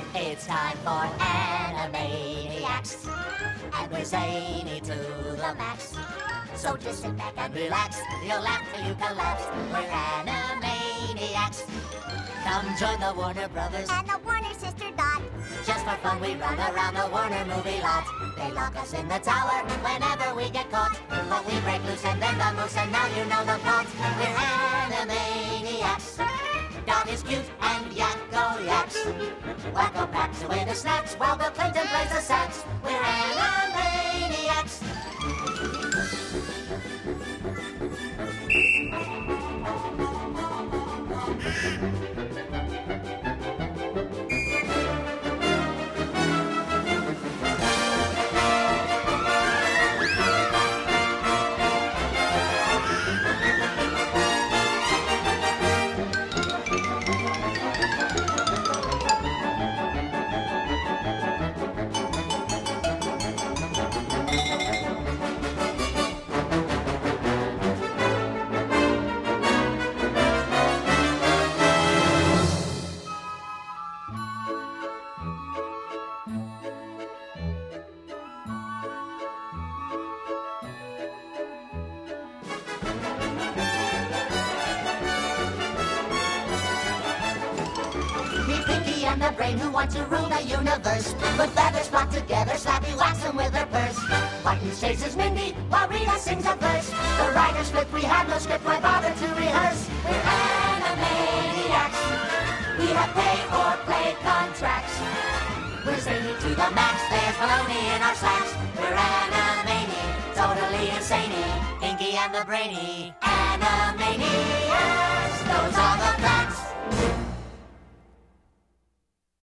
It's time for Animaniacs, and we're zany to the max. So just sit back and relax, you'll laugh till you collapse. We're Animaniacs. Come join the Warner Brothers and the Warner Sister Dot. Just for fun we run around the Warner movie lot. They lock us in the tower whenever we get caught, but we break loose and then the moose, and now you know the plot. We're Animaniacs. Dot is cute and Yakko yaks. Wacko packs away the snacks while Bill Clinton plays the sax. We're Animaniacs. And the brain who wants to rule the universe. Put feathers flock together, Slappy whacks them with her purse. Buttons chases Mindy while Rita sings a verse. The writer's flip, we have no script, why bother to rehearse? We're Animaniacs. We have pay-or-play contracts. We're zany to the max, there's baloney in our slacks. We're Animani, totally insane. Inky and the Brainy, Animaniacs. Those are the facts.